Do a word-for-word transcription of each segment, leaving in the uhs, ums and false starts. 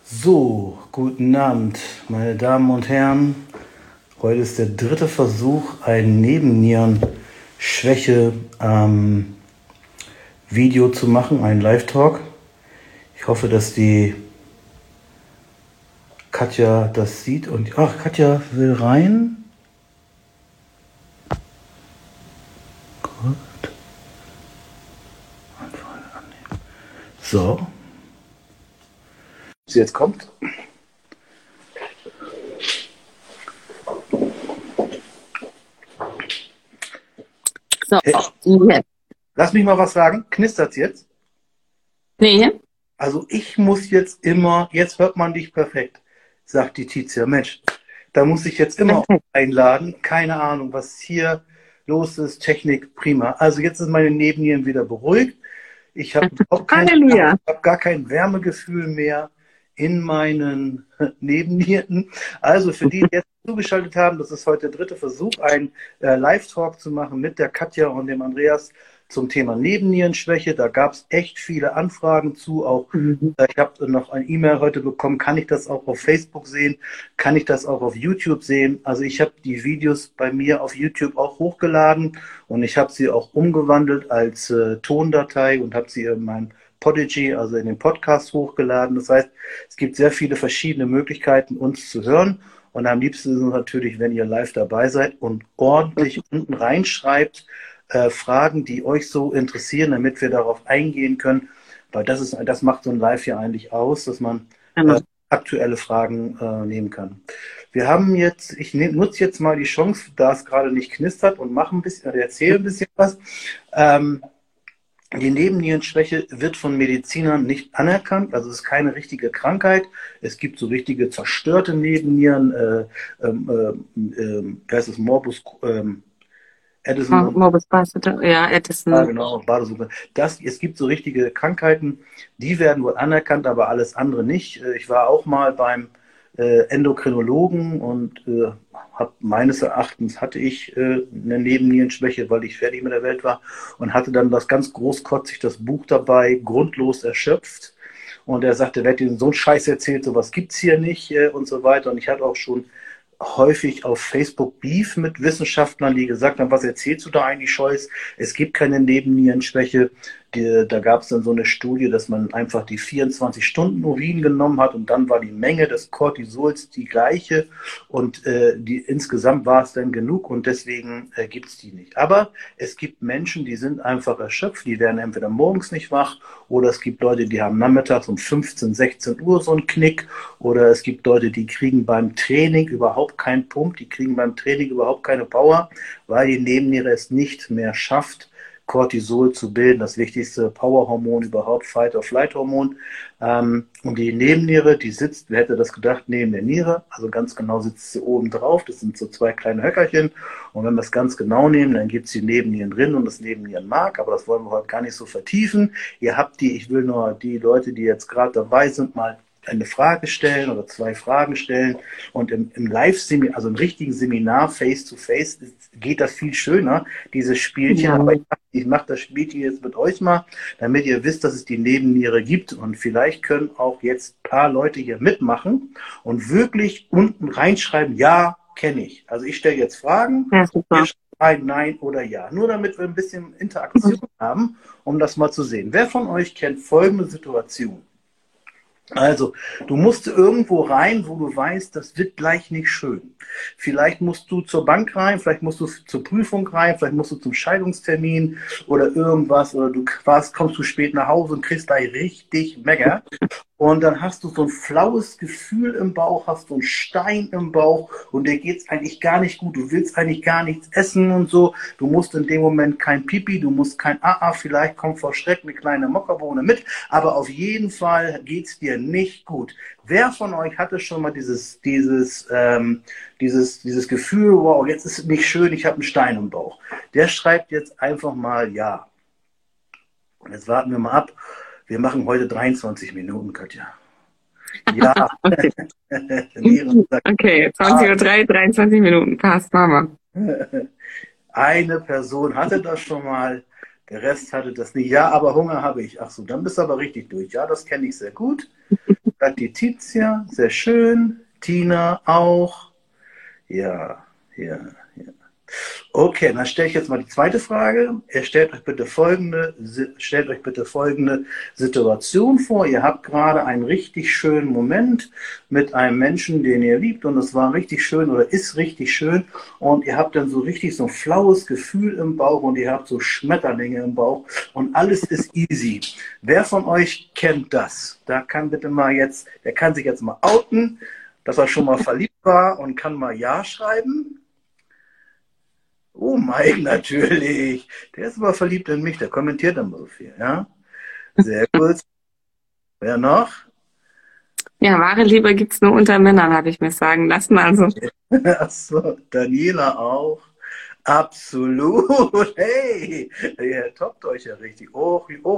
So, guten Abend, meine Damen und Herren. Heute ist der dritte Versuch, ein Nebennierenschwäche-Video zu machen, ein Live-Talk. Ich hoffe, dass die Katja das sieht und... Ach, Katja will rein. Gut. Anfrage annehmen. So. Sie jetzt kommt. So, Hey, jetzt. lass mich mal was sagen. Knistert's jetzt? Nee, Also ich muss jetzt immer, jetzt hört man dich perfekt, sagt die Tizia. Mensch, da muss ich jetzt immer perfekt. einladen. Keine Ahnung, was hier los ist. Technik, prima. Also jetzt ist meine Nebennieren wieder beruhigt. Ich habe überhaupt kein, ich Halleluja. habe gar kein Wärmegefühl mehr in meinen Nebennieren. Also für die, die jetzt zugeschaltet haben, das ist heute der dritte Versuch, einen äh, Live-Talk zu machen mit der Katja und dem Andreas zum Thema Nebennierenschwäche. Da gab es echt viele Anfragen zu. Auch Mhm. äh, ich habe noch ein E-Mail heute bekommen. Kann ich das auch auf Facebook sehen? Kann ich das auch auf YouTube sehen? Also ich habe die Videos bei mir auf YouTube auch hochgeladen und ich habe sie auch umgewandelt als äh, Tondatei und habe sie in meinem Podigy, also in den Podcast hochgeladen. Das heißt, es gibt sehr viele verschiedene Möglichkeiten, uns zu hören. Und am liebsten ist es natürlich, wenn ihr live dabei seid und ordentlich unten reinschreibt, äh, Fragen, die euch so interessieren, damit wir darauf eingehen können. Weil das ist, das macht so ein Live ja eigentlich aus, dass man Genau. äh, aktuelle Fragen äh, nehmen kann. Wir haben jetzt, ich ne, nutze jetzt mal die Chance, da es gerade nicht knistert und mache ein bisschen, oder erzähle ein bisschen was. Ähm, Die Nebennierenschwäche wird von Medizinern nicht anerkannt, also es ist keine richtige Krankheit. Es gibt so richtige zerstörte Nebennieren, äh, ähm, ähm, ähm, wie heißt es, Morbus ähm, Addison Mo- und Morbus Basseter, ja, ja, Edison. genau, Badesuche. Das, es gibt so richtige Krankheiten, die werden wohl anerkannt, aber alles andere nicht. Äh, Ich war auch mal beim äh, Endokrinologen und äh, hab, meines Erachtens hatte ich äh, eine Nebennierenschwäche, weil ich fertig mit der Welt war und hatte dann das ganz großkotzig das Buch dabei, grundlos erschöpft. Und er sagte, wer hat Ihnen so einen Scheiß erzählt, sowas gibt's hier nicht äh, und so weiter. Und ich hatte auch schon häufig auf Facebook Beef mit Wissenschaftlern, die gesagt haben, was erzählst du da eigentlich, Scheiß? Es gibt keine Nebennierenschwäche. Die, da gab es dann so eine Studie, dass man einfach die vierundzwanzig Stunden Urin genommen hat und dann war die Menge des Cortisols die gleiche und äh, die, insgesamt war es dann genug und deswegen äh, gibt es die nicht. Aber es gibt Menschen, die sind einfach erschöpft, die werden entweder morgens nicht wach oder es gibt Leute, die haben nachmittags um fünfzehn, sechzehn Uhr so einen Knick oder es gibt Leute, die kriegen beim Training überhaupt keinen Pump, die kriegen beim Training überhaupt keine Power, weil die Nebenniere es nicht mehr schafft, Cortisol zu bilden, das wichtigste Powerhormon überhaupt, Fight-or-Flight-Hormon. Ähm, und die Nebenniere, die sitzt, wer hätte das gedacht, neben der Niere, also ganz genau sitzt sie oben drauf, das sind so zwei kleine Höckerchen. Und wenn wir es ganz genau nehmen, dann gibt es die Nebennieren drin und das Nebennierenmark, aber das wollen wir heute gar nicht so vertiefen. Ihr habt die, ich will nur die Leute, die jetzt gerade dabei sind, mal eine Frage stellen oder zwei Fragen stellen. Und im, im Live-Seminar, also im richtigen Seminar, face-to-face, geht das viel schöner, dieses Spielchen. Ja. Aber ich, ich mache das Spielchen jetzt mit euch mal, damit ihr wisst, dass es die Nebenniere gibt. Und vielleicht können auch jetzt ein paar Leute hier mitmachen und wirklich unten reinschreiben, ja, kenne ich. Also ich stelle jetzt Fragen, Ja, ihr super. schreibt ein Nein oder Ja. Nur damit wir ein bisschen Interaktion haben, um das mal zu sehen. Wer von euch kennt folgende Situation? Also, du musst irgendwo rein, wo du weißt, das wird gleich nicht schön. Vielleicht musst du zur Bank rein, vielleicht musst du zur Prüfung rein, vielleicht musst du zum Scheidungstermin oder irgendwas, oder du warst, kommst du spät nach Hause und kriegst gleich richtig Mecker. Und dann hast du so ein flaues Gefühl im Bauch, hast so einen Stein im Bauch und dir geht's eigentlich gar nicht gut. Du willst eigentlich gar nichts essen und so. Du musst in dem Moment kein Pipi, du musst kein A A, vielleicht kommt vor Schreck eine kleine Mockerbohne mit, aber auf jeden Fall geht's dir nicht gut. Wer von euch hatte schon mal dieses, dieses, ähm, dieses, dieses Gefühl, wow, jetzt ist es nicht schön, ich habe einen Stein im Bauch? Der schreibt jetzt einfach mal ja. Und jetzt warten wir mal ab. Wir machen heute dreiundzwanzig Minuten, Katja. Ja. Okay. Nieren sagt, Okay, ja. zwanzig Uhr drei, dreiundzwanzig Minuten. Passt, Mama. Eine Person hatte das schon mal. Der Rest hatte das nicht. Ja, aber Hunger habe ich. Ach so, dann bist du aber richtig durch. Ja, das kenne ich sehr gut. Sagt die Tizia, sehr schön. Tina auch. Ja, ja, ja. Okay, dann stelle ich jetzt mal die zweite Frage. Ihr stellt euch bitte folgende, stellt euch bitte folgende Situation vor. Ihr habt gerade einen richtig schönen Moment mit einem Menschen, den ihr liebt, und es war richtig schön oder ist richtig schön, und ihr habt dann so richtig so ein flaues Gefühl im Bauch und ihr habt so Schmetterlinge im Bauch und alles ist easy. Wer von euch kennt das? Da kann bitte mal jetzt, der kann sich jetzt mal outen, dass er schon mal verliebt war und kann mal Ja schreiben. Oh, Mike, natürlich. Der ist aber verliebt in mich, der kommentiert immer so viel, ja? Sehr gut. Wer noch? Ja, wahre Liebe gibt's nur unter Männern, habe ich mir sagen lassen. Also. Achso, Daniela auch. Absolut. Hey, ihr toppt euch ja richtig. Oh, oh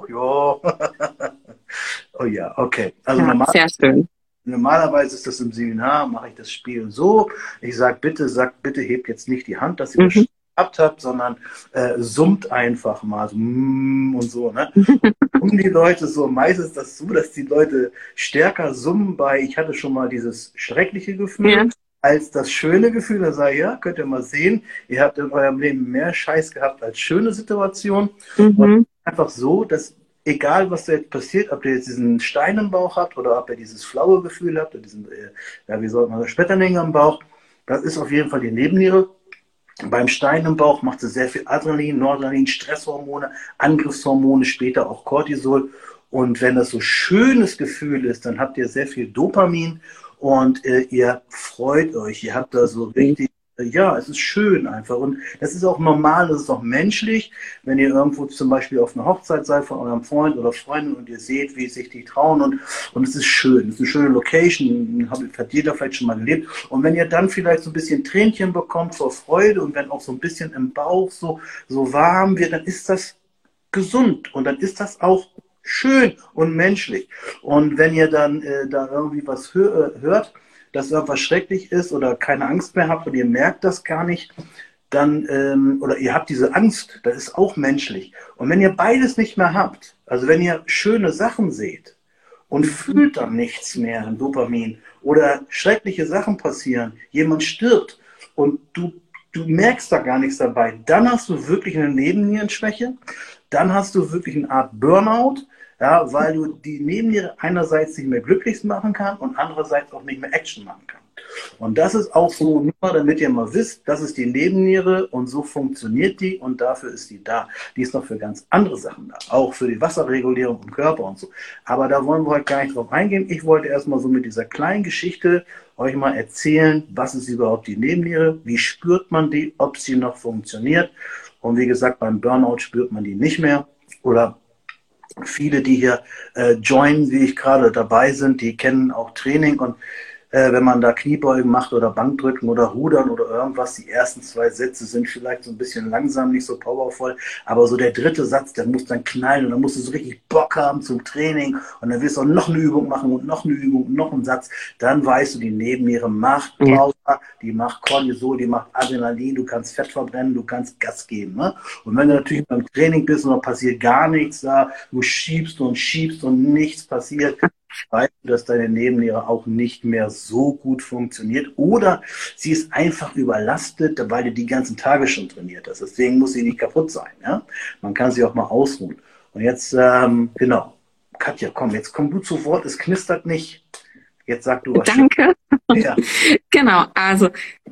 ja. Oh ja, okay. Also Ja, normal, sehr schön. normalerweise ist das im Seminar, mache ich das Spiel so. Ich sage, bitte, sagt, bitte hebt jetzt nicht die Hand, dass ihr das Mhm. gehabt habt, sondern äh, summt einfach mal so mm, und so, ne? Um die Leute so, meistens ist das so, dass die Leute stärker summen bei, ich hatte schon mal dieses schreckliche Gefühl, Ja. als das schöne Gefühl. Da sage ich, ja, könnt ihr mal sehen, ihr habt in eurem Leben mehr Scheiß gehabt als schöne Situationen. Und Mhm. einfach so, dass egal, was da jetzt passiert, ob ihr jetzt diesen Stein im Bauch habt oder ob ihr dieses flaue Gefühl habt oder diesen, äh, ja, wie soll man sagen, Schmetterlinge im Bauch, das ist auf jeden Fall die Nebenniere. Beim Stein im Bauch macht sie sehr viel Adrenalin, Noradrenalin, Stresshormone, Angriffshormone, später auch Cortisol. Und wenn das so schönes Gefühl ist, dann habt ihr sehr viel Dopamin und äh, ihr freut euch. Ihr habt da so richtig, äh, ja, es ist schön einfach. Und das ist auch normal, das ist auch menschlich. Wenn ihr irgendwo zum Beispiel auf einer Hochzeit seid von eurem Freund oder Freundin und ihr seht, wie sich die trauen, und, und es ist schön, es ist eine schöne Location, hat jeder vielleicht schon mal gelebt. Und wenn ihr dann vielleicht so ein bisschen Tränchen bekommt vor Freude und wenn auch so ein bisschen im Bauch so, so warm wird, dann ist das gesund und dann ist das auch schön und menschlich. Und wenn ihr dann äh, da irgendwie was hör, hört, dass irgendwas schrecklich ist oder keine Angst mehr habt und ihr merkt das gar nicht, dann, ähm, oder ihr habt diese Angst, das ist auch menschlich. Und wenn ihr beides nicht mehr habt, also wenn ihr schöne Sachen seht und fühlt dann nichts mehr an Dopamin oder schreckliche Sachen passieren, jemand stirbt und du, du merkst da gar nichts dabei, dann hast du wirklich eine Nebennierenschwäche, dann hast du wirklich eine Art Burnout, ja, weil du die Nebenniere einerseits nicht mehr glücklich machen kann und andererseits auch nicht mehr Action machen kann. Und das ist auch so, nur damit ihr mal wisst, das ist die Nebenniere und so funktioniert die und dafür ist die da. Die ist noch für ganz andere Sachen da, auch für die Wasserregulierung im Körper und so. Aber da wollen wir heute gar nicht drauf eingehen. Ich wollte erstmal so mit dieser kleinen Geschichte euch mal erzählen, was ist überhaupt die Nebenniere, wie spürt man die, ob sie noch funktioniert. Und wie gesagt, beim Burnout spürt man die nicht mehr. Oder viele, die hier äh, joinen, wie ich gerade dabei sind, die kennen auch Training und äh, wenn man da Kniebeugen macht oder Bankdrücken oder Rudern oder irgendwas, die ersten zwei Sätze sind vielleicht so ein bisschen langsam, nicht so powervoll, aber so der dritte Satz, der muss dann knallen und dann musst du so richtig Bock haben zum Training und dann wirst du auch noch eine Übung machen und noch eine Übung und noch einen Satz, dann weißt du, die Nebenniere macht Pause, die macht Cortisol, die macht Adrenalin, du kannst Fett verbrennen, du kannst Gas geben. Ne? Und wenn du natürlich beim Training bist und da passiert gar nichts, da du schiebst und schiebst und nichts passiert, weißt du, dass deine Nebenniere auch nicht mehr so gut funktioniert oder sie ist einfach überlastet, weil du die ganzen Tage schon trainiert hast. Deswegen muss sie nicht kaputt sein. Ja? Man kann sie auch mal ausruhen. Und jetzt, ähm, genau, Katja, komm, jetzt komm du zu Wort, es knistert nicht. Jetzt sag du was. Danke. Ja. Genau, also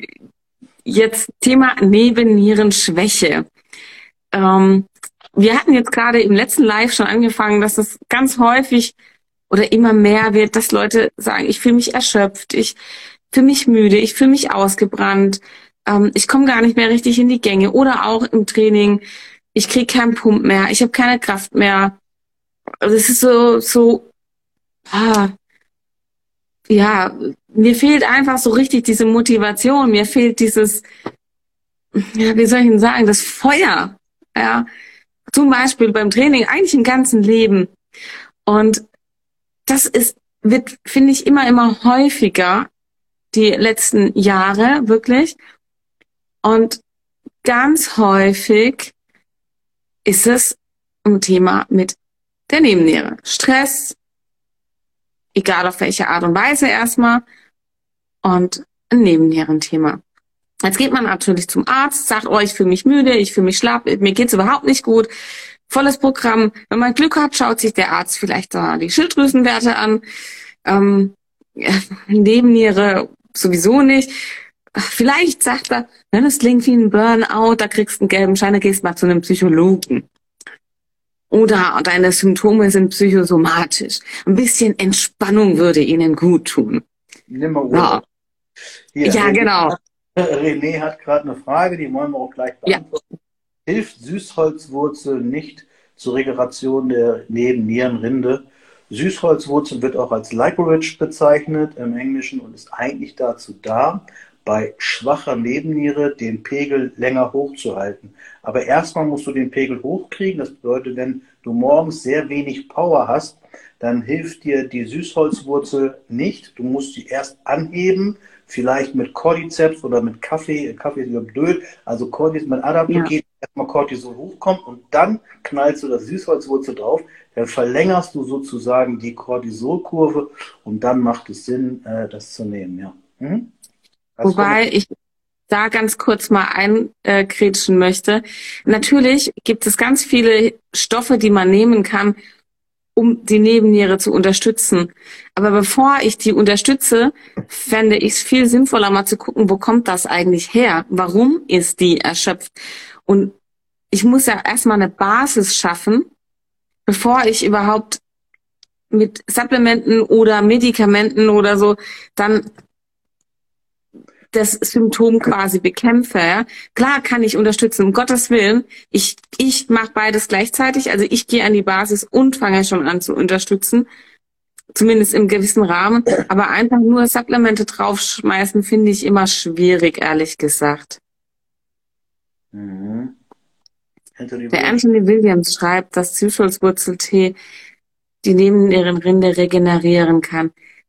jetzt Thema Nebennierenschwäche. Ähm, wir hatten jetzt gerade im letzten Live schon angefangen, dass es ganz häufig oder immer mehr wird, dass Leute sagen, ich fühle mich erschöpft, ich fühle mich müde, ich fühle mich ausgebrannt, ähm, ich komme gar nicht mehr richtig in die Gänge oder auch im Training, ich kriege keinen Pump mehr, ich habe keine Kraft mehr. Also es ist so, so, ah, ja, mir fehlt einfach so richtig diese Motivation, mir fehlt dieses, ja, wie soll ich denn sagen, das Feuer, ja, zum Beispiel beim Training, eigentlich im ganzen Leben. Und das ist, wird, finde ich, immer, immer häufiger, die letzten Jahre, wirklich. Und ganz häufig ist es ein Thema mit der Nebenniere. Stress, egal auf welche Art und Weise erstmal, und ein Nebennierenthema. Jetzt geht man natürlich zum Arzt, sagt, oh, ich fühle mich müde, ich fühle mich schlapp, mir geht's überhaupt nicht gut. Volles Programm. Wenn man Glück hat, schaut sich der Arzt vielleicht da die Schilddrüsenwerte an. Ähm, ja, Nebenniere sowieso nicht. Vielleicht sagt er, ne, das klingt wie ein Burnout, da kriegst du einen gelben Schein, da gehst mal zu einem Psychologen. Oder deine Symptome sind psychosomatisch. Ein bisschen Entspannung würde ihnen gut tun. Nimm mal Urlaub. Ja, Hier, ja René, genau. René hat gerade eine Frage, die wollen wir auch gleich beantworten. Ja. Hilft Süßholzwurzel nicht zur Regeneration der Nebennierenrinde? Süßholzwurzel wird auch als Licorice bezeichnet im Englischen und ist eigentlich dazu da, bei schwacher Nebenniere den Pegel länger hochzuhalten. Aber erstmal musst du den Pegel hochkriegen. Das bedeutet, wenn du morgens sehr wenig Power hast, dann hilft dir die Süßholzwurzel nicht. Du musst die erst anheben, vielleicht mit Cordyceps oder mit Kaffee. Kaffee ist ja blöd. Also Cordyceps mit Adaptogen, ja. Erstmal Cortisol hochkommt und dann knallst du das Süßholzwurzel drauf. Dann verlängerst du sozusagen die Cortisolkurve und dann macht es Sinn, das zu nehmen. Ja. Hm? Wobei ich da ganz kurz mal einkrätschen möchte. Natürlich gibt es ganz viele Stoffe, die man nehmen kann, um die Nebenniere zu unterstützen. Aber bevor ich die unterstütze, fände ich es viel sinnvoller, mal zu gucken, wo kommt das eigentlich her? Warum ist die erschöpft? Und ich muss ja erstmal eine Basis schaffen, bevor ich überhaupt mit Supplementen oder Medikamenten oder so dann das Symptom quasi bekämpfe. Ja? Klar kann ich unterstützen, um Gottes Willen. Ich, ich mache beides gleichzeitig. Also ich gehe an die Basis und fange schon an zu unterstützen. Zumindest im gewissen Rahmen. Aber einfach nur Supplemente draufschmeißen, finde ich immer schwierig, ehrlich gesagt. Mhm. Der Anthony Williams schreibt, dass Süßholzwurzeltee die Nebennierenrinde regenerieren kann.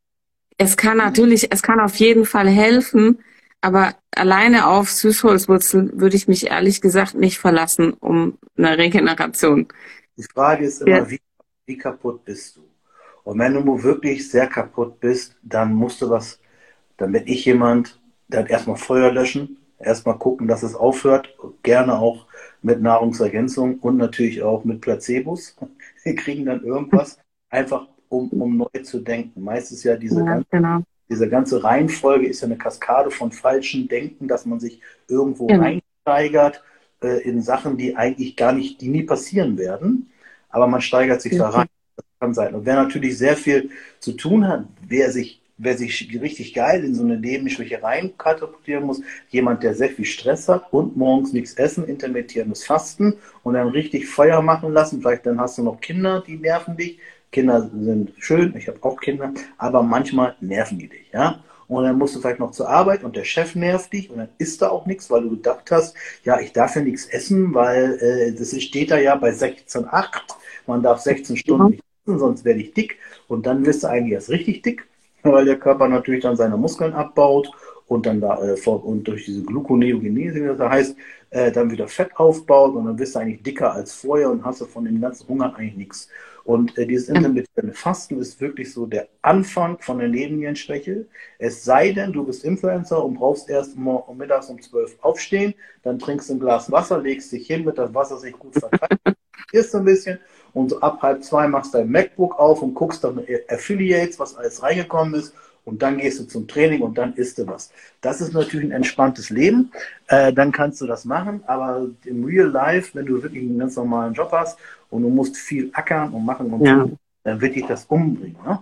Es kann natürlich, es kann auf jeden Fall helfen, aber alleine auf Süßholzwurzel würde ich mich ehrlich gesagt nicht verlassen, um eine Regeneration. Die Frage ist immer, ja. wie, wie kaputt bist du? Und wenn du wirklich sehr kaputt bist, dann musst du was, dann bin ich jemand, der hat erstmal Feuer löschen, erstmal gucken, dass es aufhört, gerne auch mit Nahrungsergänzung und natürlich auch mit Placebos. Wir kriegen dann irgendwas, einfach um, um neu zu denken. Meistens ja diese, ja, ganze, genau. diese ganze Reihenfolge ist ja eine Kaskade von falschen Denken, dass man sich irgendwo genau. reinsteigert äh, in Sachen, die eigentlich gar nicht, die nie passieren werden, aber man steigert sich ja. da rein. Das kann sein. Und wer natürlich sehr viel zu tun hat, wer sich Wer sich richtig geil in so eine Nebenschwäche rein katapultieren muss, jemand, der sehr viel Stress hat und morgens nichts essen, intermittierendes Fasten und dann richtig Feuer machen lassen. Vielleicht dann hast du noch Kinder, die nerven dich. Kinder sind schön, ich habe auch Kinder, aber manchmal nerven die dich, ja. Und dann musst du vielleicht noch zur Arbeit und der Chef nervt dich und dann isst da auch nichts, weil du gedacht hast, ja, ich darf ja nichts essen, weil äh, das steht da ja bei sechzehn Komma acht, man darf sechzehn Stunden nicht essen, sonst werde ich dick und dann wirst du eigentlich erst richtig dick, weil der Körper natürlich dann seine Muskeln abbaut und dann da äh, vor, und durch diese Gluconeogenese, wie das heißt, äh, dann wieder Fett aufbaut und dann bist du eigentlich dicker als vorher und hast du von dem ganzen Hunger eigentlich nichts. Und äh, dieses intermittierende Fasten ist wirklich so der Anfang von der Nebennierenschwäche. Es sei denn, du bist Influencer und brauchst erst mal mittags um zwölf aufstehen, dann trinkst du ein Glas Wasser, legst dich hin, mit das Wasser sich gut verteilt, isst ein bisschen und so ab halb zwei machst dein MacBook auf und guckst dann Affiliates, was alles reingekommen ist und dann gehst du zum Training und dann isst du was. Das ist natürlich ein entspanntes Leben, äh, dann kannst du das machen, aber im Real Life, wenn du wirklich einen ganz normalen Job hast und du musst viel ackern und machen und ja. tun, dann wird dich das umbringen. Ne?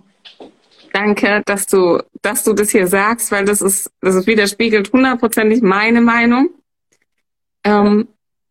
Danke, dass du, dass du das hier sagst, weil das ist, das ist widerspiegelt hundertprozentig meine Meinung. Ähm,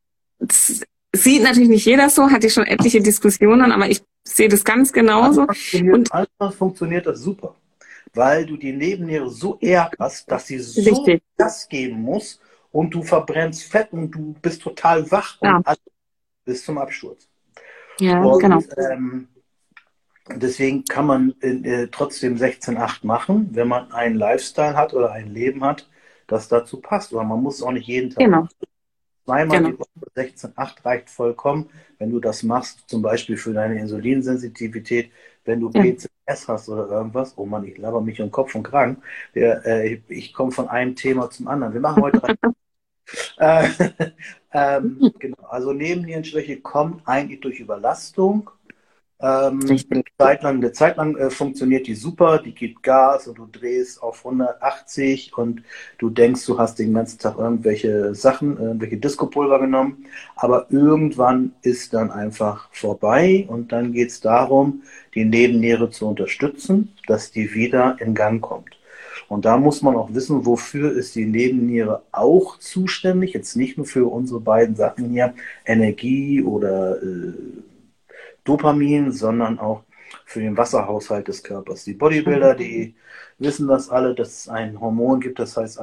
das sieht natürlich nicht jeder so, hatte ich schon etliche Diskussionen, aber ich sehe das ganz genauso. Und anders funktioniert das super, weil du die Nebenniere so ärgerst, dass sie so richtig. Gas geben muss und du verbrennst Fett und du bist total wach ja. und alles bis zum Absturz. Ja, und, genau. Ähm, deswegen kann man äh, trotzdem sechzehn Komma acht machen, wenn man einen Lifestyle hat oder ein Leben hat, das dazu passt. Oder man muss es auch nicht jeden Tag genau. machen. zweimal Genau. die Woche sechzehn Komma acht reicht vollkommen, wenn du das machst, zum Beispiel für deine Insulinsensitivität, wenn du Ja. P C O S hast oder irgendwas. Oh Mann, ich laber mich um Kopf und Kragen. Der, äh, ich ich komme von einem Thema zum anderen. Wir machen heute äh, ähm, genau, also Nebennierenschwäche kommt eigentlich durch Überlastung. Ähm, Richtig. Zeit lang, eine Zeit lang äh, funktioniert die super, die gibt Gas und du drehst auf hundertachtzig und du denkst, du hast den ganzen Tag irgendwelche Sachen, irgendwelche Disco-Pulver genommen, aber irgendwann ist dann einfach vorbei und dann geht es darum, die Nebenniere zu unterstützen, dass die wieder in Gang kommt. Und da muss man auch wissen, wofür ist die Nebenniere auch zuständig, jetzt nicht nur für unsere beiden Sachen hier, Energie oder äh, Dopamin, sondern auch für den Wasserhaushalt des Körpers. Die Bodybuilder, die wissen das alle, dass es ein Hormon gibt, das heißt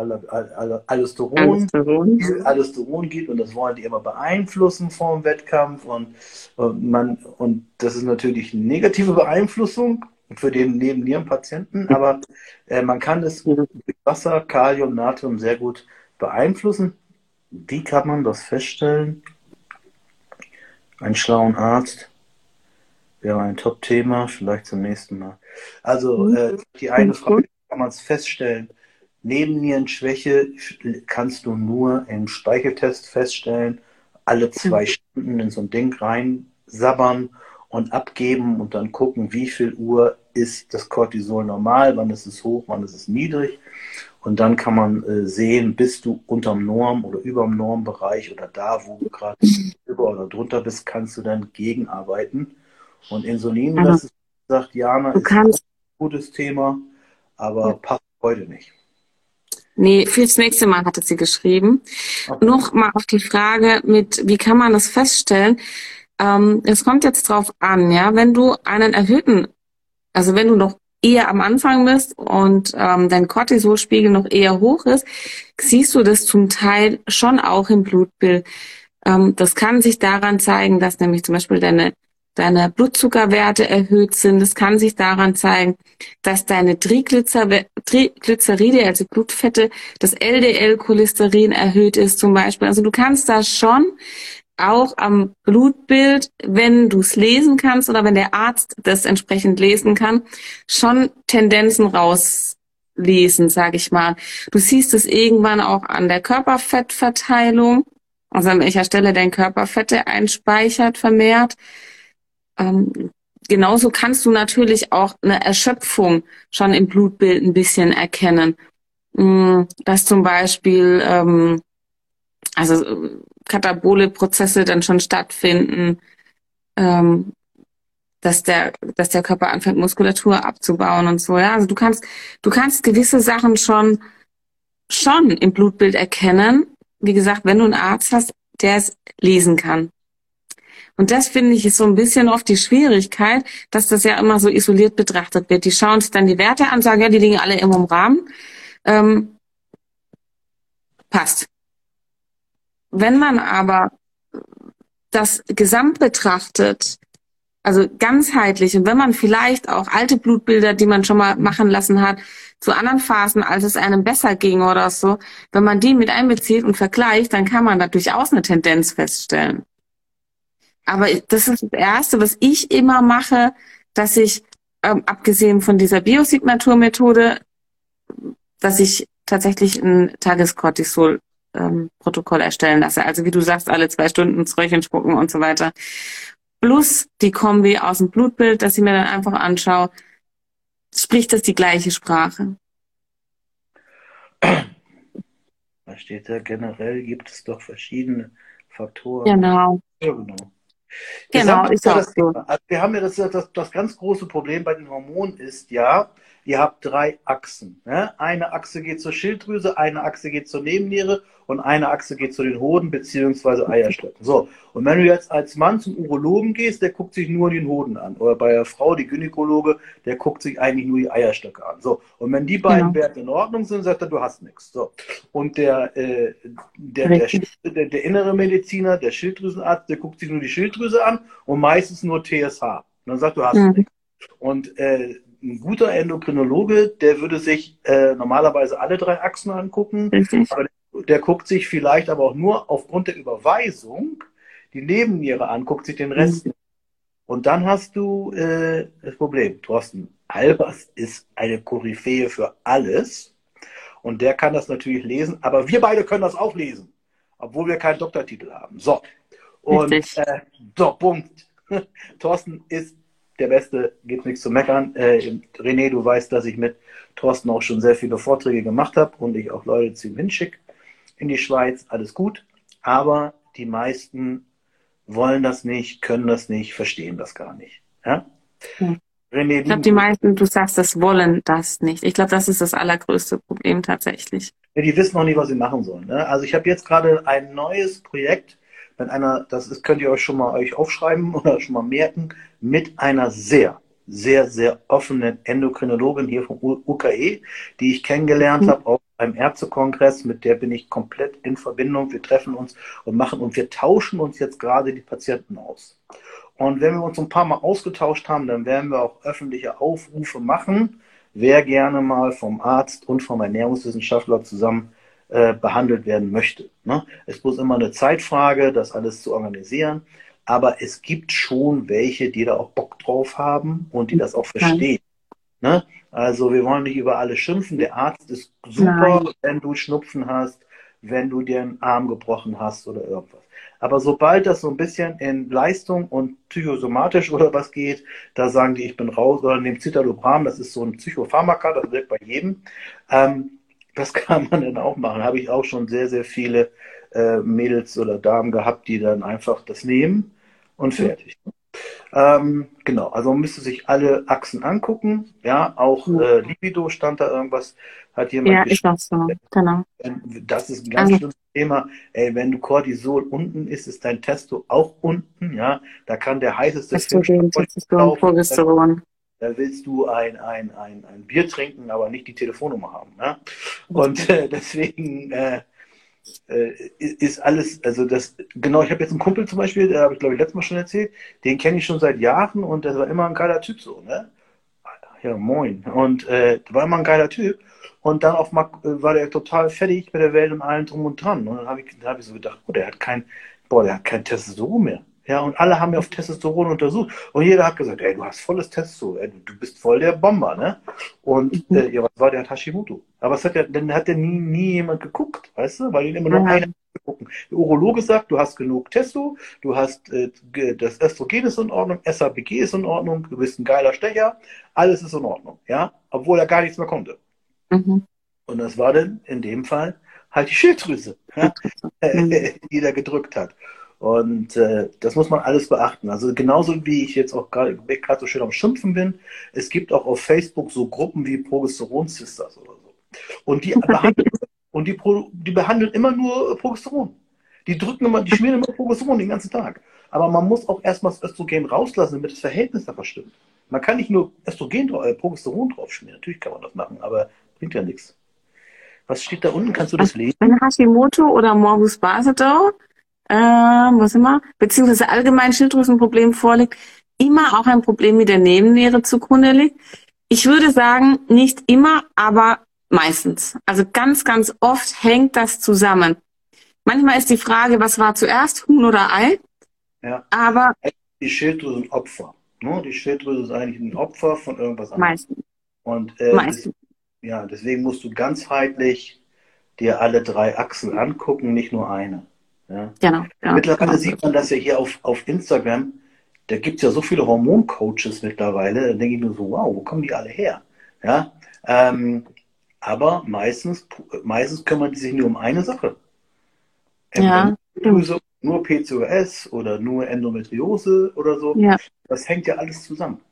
Alles Aldosteron, beruhigt. Aldosteron gibt und das wollen die immer beeinflussen vor dem Wettkampf und, und, man, und das ist natürlich eine negative Beeinflussung für den Nebennierenpatienten, aber äh, man kann es mit Wasser, Kalium, Natrium sehr gut beeinflussen. Wie kann man das feststellen? Ein schlauen Arzt wäre ein Top-Thema, vielleicht zum nächsten Mal. Also äh, die eine Frage, kann man es feststellen. Nebennierenschwäche kannst du nur im Speicheltest feststellen, alle zwei Stunden in so ein Ding reinsabbern und abgeben und dann gucken, wie viel Uhr ist das Cortisol normal, wann ist es hoch, wann ist es niedrig. Und dann kann man äh, sehen, bist du unterm Norm oder überm Normbereich oder da, wo du gerade über oder drunter bist, kannst du dann gegenarbeiten. Und Insulin, Also, das ist, sagt Jana, du ist auch kannst, ein gutes Thema, aber passt heute nicht. nee, fürs nächste Mal hatte sie geschrieben. Okay. Noch mal auf die Frage mit, wie kann man das feststellen? Ähm, es kommt jetzt drauf an, ja, wenn du einen erhöhten, also wenn du noch eher am Anfang bist und ähm, dein Cortisolspiegel noch eher hoch ist, siehst du das zum Teil schon auch im Blutbild. Ähm, das kann sich daran zeigen, dass nämlich zum Beispiel deine deine Blutzuckerwerte erhöht sind. Es kann sich daran zeigen, dass deine Triglycer- Triglyceride, also Blutfette, das L D L-Cholesterin erhöht ist zum Beispiel. Also du kannst da schon auch am Blutbild, wenn du es lesen kannst oder wenn der Arzt das entsprechend lesen kann, schon Tendenzen rauslesen, sage ich mal. Du siehst es irgendwann auch an der Körperfettverteilung, also an welcher Stelle dein Körper Fette einspeichert vermehrt. Ähm, genauso kannst du natürlich auch eine Erschöpfung schon im Blutbild ein bisschen erkennen. Dass zum Beispiel ähm, also katabole Prozesse dann schon stattfinden, ähm, dass der, dass der Körper anfängt, Muskulatur abzubauen und so. Ja, also du kannst, du kannst gewisse Sachen schon, schon im Blutbild erkennen. Wie gesagt, wenn du einen Arzt hast, der es lesen kann. Und das finde ich ist so ein bisschen oft die Schwierigkeit, dass das ja immer so isoliert betrachtet wird. Die schauen sich dann die Werte an, sagen, ja, die liegen alle immer im Rahmen. Ähm, passt. Wenn man aber das Gesamt betrachtet, also ganzheitlich, und wenn man vielleicht auch alte Blutbilder, die man schon mal machen lassen hat, zu anderen Phasen, als es einem besser ging oder so, wenn man die mit einbezieht und vergleicht, dann kann man da durchaus eine Tendenz feststellen. Aber das ist das Erste, was ich immer mache, dass ich, ähm, abgesehen von dieser Biosignaturmethode, dass ich tatsächlich ein Tagescortisol-Protokoll ähm, erstellen lasse. Also wie du sagst, alle zwei Stunden ins Röhrchen spucken und so weiter. Plus die Kombi aus dem Blutbild, dass ich mir dann einfach anschaue, spricht das die gleiche Sprache? Da steht ja, generell gibt es doch verschiedene Faktoren. Genau. Ja, genau. Genau, Gesamt ist ja auch das so. Thema. Also wir haben ja das, das, das ganz große Problem bei den Hormonen ist ja, ihr habt drei Achsen. Ne? Eine Achse geht zur Schilddrüse, eine Achse geht zur Nebenniere und eine Achse geht zu den Hoden bzw. Eierstöcken. So, und wenn du jetzt als Mann zum Urologen gehst, der guckt sich nur den Hoden an. Oder bei der Frau, die Gynäkologe, der guckt sich eigentlich nur die Eierstöcke an. So, und wenn die beiden Genau. Werte in Ordnung sind, sagt er, du hast nichts. So. Und der, äh, der, der, Richtig. der, der innere Mediziner, der Schilddrüsenarzt, der guckt sich nur die Schilddrüse an und meistens nur T S H. Und dann sagt, du hast Mhm. nichts. Und äh, ein guter Endokrinologe, der würde sich äh, normalerweise alle drei Achsen angucken, Richtig. aber der guckt sich vielleicht aber auch nur aufgrund der Überweisung die Nebenniere an, guckt sich den Rest nicht. Und dann hast du äh, das Problem. Thorsten Albers ist eine Koryphäe für alles. Und der kann das natürlich lesen. Aber wir beide können das auch lesen. Obwohl wir keinen Doktortitel haben. So. Und äh, so, Punkt. Thorsten ist der Beste. Gibt nichts zu meckern. Äh, René, du weißt, dass ich mit Thorsten auch schon sehr viele Vorträge gemacht habe. Und ich auch Leute zu ihm hinschicke in die Schweiz. Alles gut. Aber die meisten wollen das nicht, können das nicht, verstehen das gar nicht. Ja? Ja. René, ich glaube, die meisten, du sagst, das wollen das nicht. Ich glaube, das ist das allergrößte Problem tatsächlich. Ja, die wissen noch nicht, was sie machen sollen. Ne? Also ich habe jetzt gerade ein neues Projekt mit einer, das ist, könnt ihr euch schon mal euch aufschreiben oder schon mal merken, mit einer sehr, sehr, sehr offenen Endokrinologin hier vom U K E, die ich kennengelernt mhm. habe, auch beim Ärztekongress, mit der bin ich komplett in Verbindung. Wir treffen uns und machen und wir tauschen uns jetzt gerade die Patienten aus. Und wenn wir uns ein paar Mal ausgetauscht haben, dann werden wir auch öffentliche Aufrufe machen, wer gerne mal vom Arzt und vom Ernährungswissenschaftler zusammen äh, behandelt werden möchte. Ne? Es ist bloß immer eine Zeitfrage, das alles zu organisieren. Aber es gibt schon welche, die da auch Bock drauf haben und die das auch verstehen. Ne? Also wir wollen nicht über alle schimpfen. Der Arzt ist super, Nein. wenn du Schnupfen hast, wenn du dir einen Arm gebrochen hast oder irgendwas. Aber sobald das so ein bisschen in Leistung und psychosomatisch oder was geht, da sagen die, ich bin raus, oder nehmen Citalopram, das ist so ein Psychopharmaka, das wirkt bei jedem. Ähm, das kann man dann auch machen. Habe ich auch schon sehr, sehr viele äh, Mädels oder Damen gehabt, die dann einfach das nehmen und fertig. Mhm. Ähm, genau, also man müsste sich alle Achsen angucken, ja, auch mhm. äh, Libido stand da irgendwas, hat jemand ja, ist auch so, genau. Das ist ein ganz also. schlimmes Thema. Ey, wenn du Cortisol unten ist, ist dein Testo auch unten, ja, da kann der heißeste Testosteron, Testosteron, Progesteron. Da willst du ein, ein, ein, ein Bier trinken, aber nicht die Telefonnummer haben, ja? Und äh, deswegen äh, ist alles, also das, genau, ich habe jetzt einen Kumpel zum Beispiel, der habe ich glaube ich letztes Mal schon erzählt, den kenne ich schon seit Jahren und der war immer ein geiler Typ so, ne? Ja, moin. Und äh, war immer ein geiler Typ. Und dann auf Mark, äh, war der total fertig mit der Welt und allem drum und dran. Und dann habe ich, hab ich so gedacht, oh, der hat kein, boah, der hat kein Testosteron mehr. Ja, und alle haben ja auf Testosteron untersucht. Und jeder hat gesagt, ey, du hast volles Testosteron, ey, du bist voll der Bomber, ne? Und äh, ja, was war der? Hashimoto. Aber es hat ja, dann hat ja nie, nie jemand geguckt, weißt du? Weil ihn immer nur einer gucken. Der Urologe sagt, du hast genug Testo, du hast äh, das Östrogen ist in Ordnung, S H B G ist in Ordnung, du bist ein geiler Stecher, alles ist in Ordnung, ja? Obwohl er gar nichts mehr konnte. Mhm. Und das war dann in dem Fall halt die Schilddrüse, ja? mhm. die da gedrückt hat. Und äh, das muss man alles beachten. Also genauso wie ich jetzt auch gerade so schön am Schimpfen bin, es gibt auch auf Facebook so Gruppen wie Progesteron-Sisters oder so. Und die behandeln, und die, die behandeln immer nur Progesteron. Die drücken immer, die schmieren immer Progesteron den ganzen Tag. Aber man muss auch erstmal das Östrogen rauslassen, damit das Verhältnis da verstimmt. Man kann nicht nur Östrogen, äh, Progesteron drauf schmieren. Natürlich kann man das machen, aber bringt ja nichts. Was steht da unten? Kannst du das lesen? Wenn Hashimoto oder Morbus Basedow, äh, was immer, beziehungsweise allgemein Schilddrüsenproblem vorliegt, immer auch ein Problem mit der Nebenniere zugrunde liegt. Ich würde sagen, nicht immer, aber meistens. Also ganz, ganz oft hängt das zusammen. Manchmal ist die Frage, was war zuerst, Huhn oder Ei? Ja. Aber die Schilddrüse sind Opfer. Ne? Die Schilddrüse ist eigentlich ein Opfer von irgendwas anderem. Meistens. Und äh, meistens. Das, ja, deswegen musst du ganzheitlich dir alle drei Achsen angucken, nicht nur eine. Ja? Genau, genau. Mittlerweile genau. sieht man das ja hier auf, auf Instagram. Da gibt es ja so viele Hormoncoaches mittlerweile. Da denke ich mir so, wow, wo kommen die alle her? Ja, ähm, aber meistens, meistens kümmern die sich nur um eine Sache. Ja. Nur P C O S oder nur Endometriose oder so. Ja. Das hängt ja alles zusammen.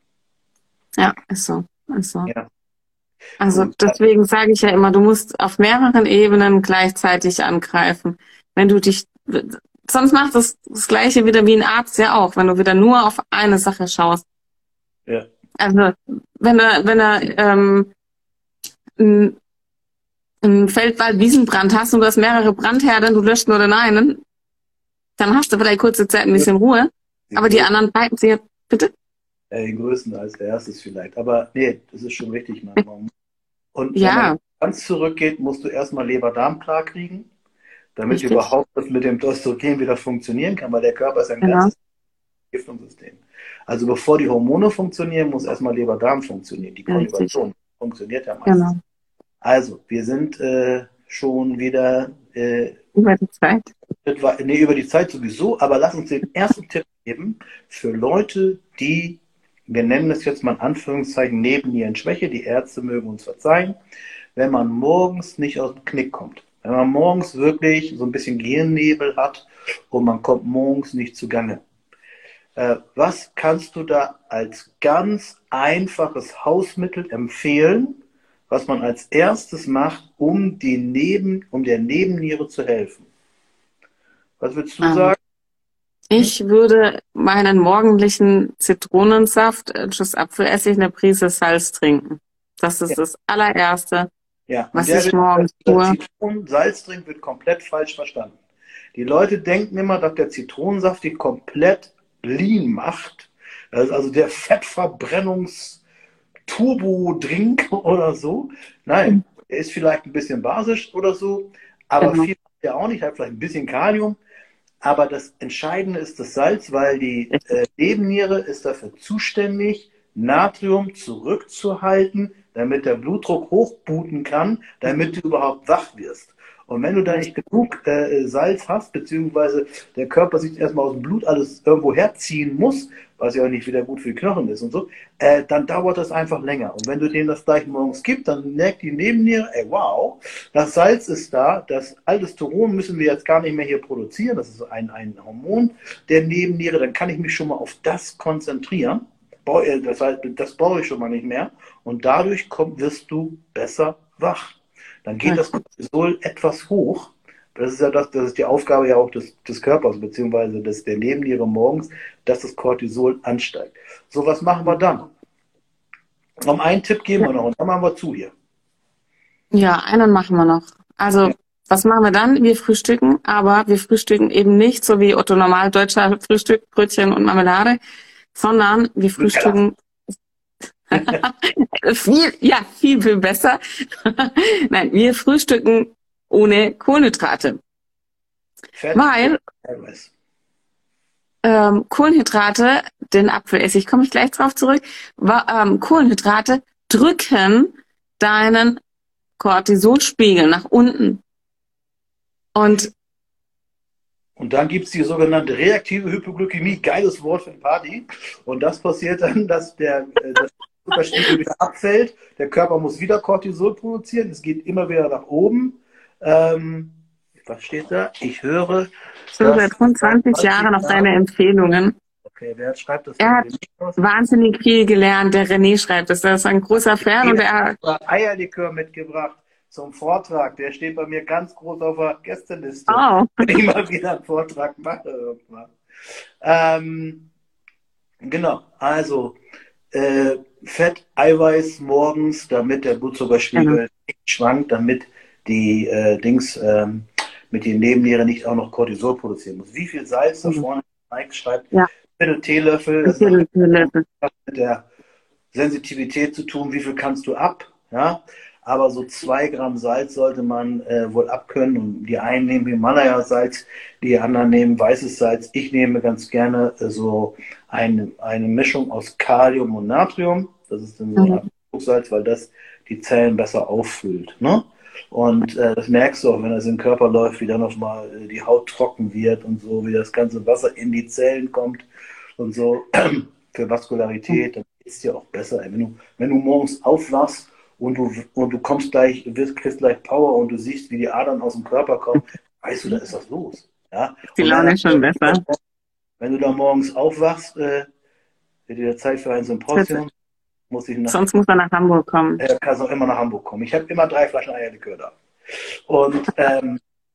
Ja, ist so. Ist so. Ja. Also Und, deswegen sage ich ja immer, du musst auf mehreren Ebenen gleichzeitig angreifen. Wenn du dich, sonst macht das das Gleiche wieder wie ein Arzt ja auch, wenn du wieder nur auf eine Sache schaust. Ja. Also wenn er, wenn er ähm, ein, ein Feldwald-Wiesenbrand hast und du hast mehrere Brandherde, du löscht nur den einen, dann hast du vielleicht kurze Zeit ein bisschen Ruhe. Die aber die anderen bleiben sie ja, bitte? Ja, den größten als erstes vielleicht. Aber nee, das ist schon richtig. Man. Und ja. ganz zurückgeht, musst du erstmal Leber-Darm klar kriegen, damit Richtig. überhaupt das mit dem Östrogen wieder funktionieren kann, weil der Körper ist ein Genau. ganzes Vergiftungssystem. Also bevor die Hormone funktionieren, muss erstmal Leber-Darm funktionieren. Die Richtig. Konjugation funktioniert ja meistens. Genau. Also, wir sind äh, schon wieder äh, Über die Zeit. etwa, nee, über die Zeit sowieso, aber lass uns den ersten Tipp geben für Leute, die, wir nennen es jetzt mal in Anführungszeichen Nebennierenschwäche, die Ärzte mögen uns verzeihen, wenn man morgens nicht aus dem Knick kommt. Wenn man morgens wirklich so ein bisschen Gehirnnebel hat und man kommt morgens nicht zugange. Äh, was kannst du da als ganz einfaches Hausmittel empfehlen, was man als erstes macht, um, die Neben, um der Nebenniere zu helfen? Was würdest du Ähm, sagen? Ich würde meinen morgendlichen Zitronensaft, äh, Schuss Apfelessig, eine Prise Salz trinken. Das ist Ja. das allererste, Ja, und was der ich wird, morgens der tue. Zitronensalzdrink wird komplett falsch verstanden. Die Leute denken immer, dass der Zitronensaft die komplett lean macht. Das ist also der Fettverbrennungs-Turbo-Drink oder so. Nein, der ist vielleicht ein bisschen basisch oder so, aber Genau. viel hat er auch nicht, hat vielleicht ein bisschen Kalium. Aber das Entscheidende ist das Salz, weil die äh, Nebenniere ist dafür zuständig, Natrium zurückzuhalten, damit der Blutdruck hochbooten kann, damit du überhaupt wach wirst. Und wenn du da nicht genug äh, Salz hast, beziehungsweise der Körper sich erstmal aus dem Blut alles irgendwo herziehen muss, was ja auch nicht wieder gut für die Knochen ist und so, äh, dann dauert das einfach länger. Und wenn du denen das gleich morgens gibst, dann merkt die Nebenniere, ey, wow, das Salz ist da, das Aldosteron müssen wir jetzt gar nicht mehr hier produzieren, das ist ein, ein Hormon der Nebenniere, dann kann ich mich schon mal auf das konzentrieren. Das heißt, das brauche ich schon mal nicht mehr. Und dadurch komm, wirst du besser wach. Dann geht das Cortisol etwas hoch. Das ist ja das, das ist die Aufgabe ja auch des, des Körpers, beziehungsweise des, der Nebenniere morgens, dass das Cortisol ansteigt. So, was machen wir dann? Noch einen Tipp geben wir noch und dann machen wir zu hier. Ja, einen machen wir noch. Also, Ja. was machen wir dann? Wir frühstücken, aber wir frühstücken eben nicht so wie Otto Normaldeutscher Frühstück, Brötchen und Marmelade, sondern wir frühstücken viel, ja, viel, viel besser. Nein, wir frühstücken ohne Kohlenhydrate. Fett, Weil Eiweiß. ähm, Kohlenhydrate, den Apfelessig, komme ich gleich drauf zurück, wa- ähm, Kohlenhydrate drücken deinen Cortisolspiegel nach unten. Und Und dann gibt es die sogenannte reaktive Hypoglykämie, geiles Wort für eine Party. Und das passiert dann, dass der äh, das Zuckerspiegel wieder abfällt. Der Körper muss wieder Cortisol produzieren. Es geht immer wieder nach oben. Ähm, was steht da? Ich höre. schon seit rund zwanzig Jahren auf deine Empfehlungen. Okay, wer schreibt das? Er hat wahnsinnig viel gelernt. Der René schreibt das. Er ist ein großer Fan und er Eierlikör mitgebracht zum Vortrag. Der steht bei mir ganz groß auf der Gästeliste. Oh. Wenn ich mal wieder einen Vortrag mache irgendwann. Ähm, genau, also äh, Fett, Eiweiß morgens, damit der Blutzuckerspiegel Genau. nicht schwankt, damit die äh, Dings ähm, mit den Nebennieren nicht auch noch Cortisol produzieren muss. Wie viel Salz da Mhm. vorne? Mike schreibt, Ja. Viertel Teelöffel. Das Viertel Teelöffel. hat mit der Sensitivität zu tun, wie viel kannst du ab, ja, aber so zwei Gramm Salz sollte man äh, wohl abkönnen und die einen nehmen Himalaya-Salz, die anderen nehmen weißes Salz. Ich nehme ganz gerne äh, so eine, eine Mischung aus Kalium und Natrium, das ist dann so Mhm. ein Salz, weil das die Zellen besser auffüllt, ne? Und äh, das merkst du auch, wenn das im Körper läuft, wie dann nochmal äh, die Haut trocken wird und so, wie das ganze Wasser in die Zellen kommt und so. Für Vaskularität, dann geht es dir auch besser. Wenn du, wenn du morgens aufwachst und du, und du kommst gleich, wirst, kriegst gleich Power und du siehst, wie die Adern aus dem Körper kommen, weißt du, da ist was los. Ja? Die Und Laune dann, ist schon besser. wenn du da morgens aufwachst, äh, wird dir Zeit für ein Symposium, muss ich nach, Sonst muss er nach Hamburg kommen. äh, kannst auch immer nach Hamburg kommen. Ich habe immer drei Flaschen Eierlikör da. Und ähm,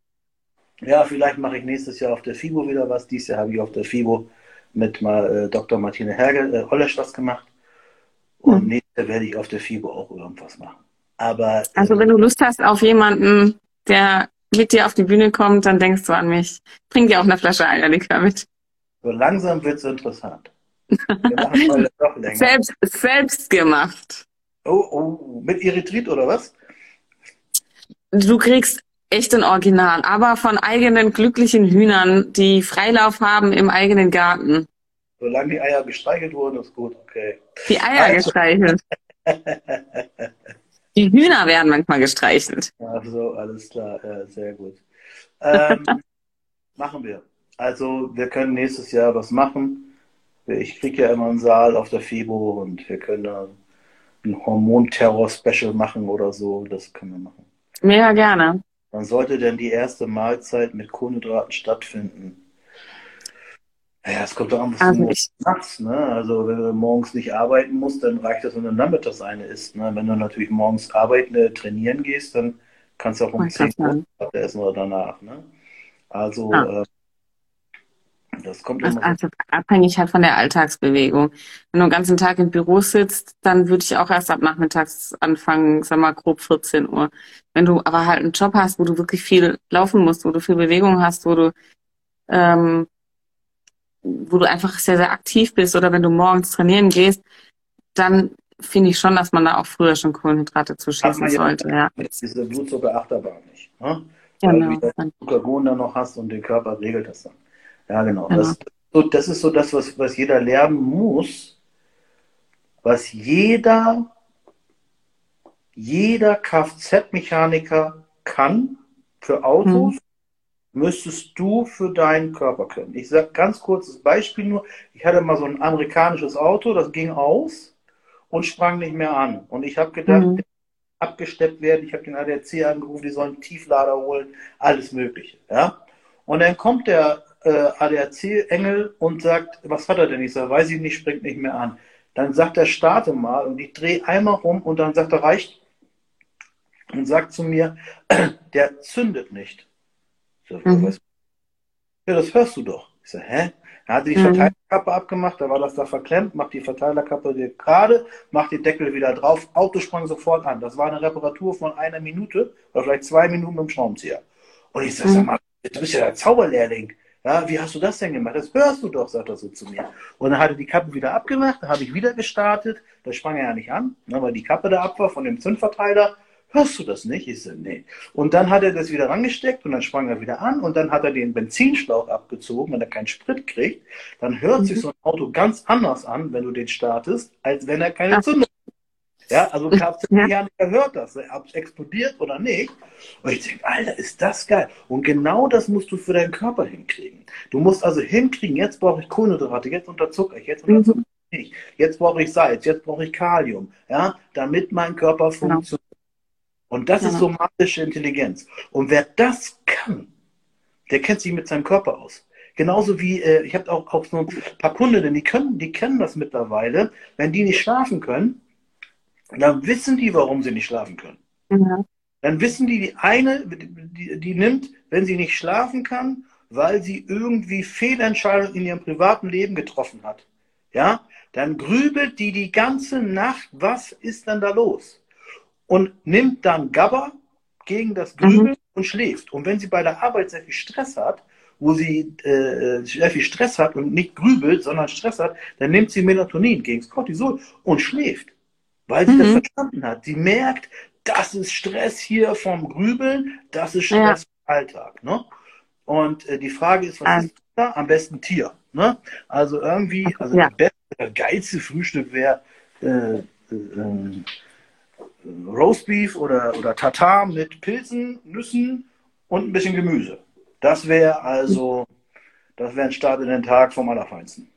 ja, vielleicht mache ich nächstes Jahr auf der FIBO wieder was. Dieses Jahr habe ich auf der FIBO mit mal, äh, Doktor Martine Hergel, äh, Hollesch was gemacht. Und Mhm. nächstes Jahr werde ich auf der FIBO auch irgendwas machen. Aber Also ähm, wenn du Lust hast auf jemanden, der mit dir auf die Bühne kommt, dann denkst du an mich. Bring dir auch eine Flasche Eierlikör mit. so langsam wird es interessant. Wir machen heute doch länger. Selbst, selbst gemacht. Oh, oh, mit Erythrit oder was? Du kriegst echt ein Original, aber von eigenen glücklichen Hühnern, die Freilauf haben im eigenen Garten. Solange die Eier gestreichelt wurden, ist gut, okay. Die Eier Also, gestreichelt. Die Hühner werden manchmal gestreichelt. also alles klar, ja, sehr gut. Ähm, machen wir. Also, wir können nächstes Jahr was machen. Ich kriege ja immer einen Saal auf der FIBO und wir können da ein Hormonterror-Special machen oder so. Das können wir machen. Mega gerne. Wann sollte denn die erste Mahlzeit mit Kohlenhydraten stattfinden? Ja, es kommt doch an, was du Also morgens ich, machst, ne? Also wenn du morgens nicht arbeiten musst, dann reicht das, wenn du nachmittags eine isst, ne? Wenn du natürlich morgens arbeiten, äh, trainieren gehst, dann kannst du auch um wollte gerade zehn Uhr sagen, essen oder danach, ne? Also ja, äh, das kommt das ist immer so. also abhängig halt von der Alltagsbewegung. Wenn du den ganzen Tag im Büro sitzt, dann würde ich auch erst ab nachmittags anfangen, sag mal grob vierzehn Uhr. Wenn du aber halt einen Job hast, wo du wirklich viel laufen musst, wo du viel Bewegung hast, wo du ähm, wo du einfach sehr, sehr aktiv bist oder wenn du morgens trainieren gehst, dann finde ich schon, dass man da auch früher schon Kohlenhydrate Hat zuschießen man ja sollte, ja. diese Blutzuckerachterbahn nicht, ne? Weil du Genau, wieder Glucagon dann noch hast und der Körper regelt das dann. Ja, genau. genau. Das, so, das ist so das, was, was jeder lernen muss, was jeder, jeder Kfz-Mechaniker kann für Mhm. Autos, müsstest du für deinen Körper können. Ich sage ganz kurzes Beispiel nur. Ich hatte mal so ein amerikanisches Auto, das ging aus und sprang nicht mehr an. Und ich habe gedacht, Mhm. abgesteppt werden. Ich habe den A D A C angerufen, die sollen einen Tieflader holen, alles Mögliche. Ja? Und dann kommt der äh, A D A C-Engel und sagt, was hat er denn? Ich sage, weiß ich nicht, springt nicht mehr an. Dann sagt er, starte mal und ich drehe einmal rum und dann sagt er, reicht und sagt zu mir, der zündet nicht. Ich sag, woher Mhm. weißt du? Ja, das hörst du doch. Ich sage, hä? Er hatte die Mhm. Verteilerkappe abgemacht, da war das da verklemmt, macht die Verteilerkappe gerade, macht den Deckel wieder drauf, Auto sprang sofort an. Das war eine Reparatur von einer Minute oder vielleicht zwei Minuten mit dem Schraubenzieher. Und ich sage, sag Mhm. mal, du bist ja der Zauberlehrling. Ja, wie hast du das denn gemacht? Das hörst du doch, sagt er so zu mir. Und dann hat er die Kappe wieder abgemacht, da habe ich wieder gestartet, da sprang er ja nicht an, ne, weil die Kappe da ab war von dem Zündverteiler. Hörst du das nicht? Ich so, nee. Und dann hat er das wieder rangesteckt und dann sprang er wieder an und dann hat er den Benzinschlauch abgezogen, wenn er keinen Sprit kriegt. Dann hört sich Mhm. so ein Auto ganz anders an, wenn du den startest, als wenn er keine Ach, Zündung hat. Ja, also ja. Kfz-Mechaniker hört das, ob es explodiert oder nicht. Und ich denke, Alter, ist das geil. Und genau das musst du für deinen Körper hinkriegen. Du musst also hinkriegen, jetzt brauche ich Kohlenhydrate, jetzt unterzucker ich, jetzt unterzucker Mhm. ich nicht. Jetzt brauche ich Salz, jetzt brauche ich Kalium, ja, damit mein Körper Genau, funktioniert. Und das ist genau. somatische Intelligenz. Und wer das kann, der kennt sich mit seinem Körper aus. Genauso wie, äh, ich habe auch, auch so ein paar Kundinnen, die können, die kennen das mittlerweile. Wenn die nicht schlafen können, dann wissen die, warum sie nicht schlafen können. Ja. Dann wissen die, die eine, die, die nimmt, wenn sie nicht schlafen kann, weil sie irgendwie Fehlentscheidungen in ihrem privaten Leben getroffen hat. Ja, dann grübelt die die ganze Nacht, was ist denn da los? Und nimmt dann GABA gegen das Mhm. Grübeln und schläft. Und wenn sie bei der Arbeit sehr viel Stress hat, wo sie äh, sehr viel Stress hat und nicht grübelt, sondern Stress hat, dann nimmt sie Melatonin gegen das Cortisol und schläft, weil sie das Mhm. verstanden hat. Sie merkt, das ist Stress hier vom Grübeln, das ist Ja, Stress vom Alltag. Ne? Und äh, die Frage ist, was also, ist da? Am besten Tier. Ne? Also irgendwie, also ja. das beste, das geilste Frühstück wäre äh, äh, Roastbeef oder, oder Tatar mit Pilzen, Nüssen und ein bisschen Gemüse. Das wäre also, das wäre ein Start in den Tag vom Allerfeinsten.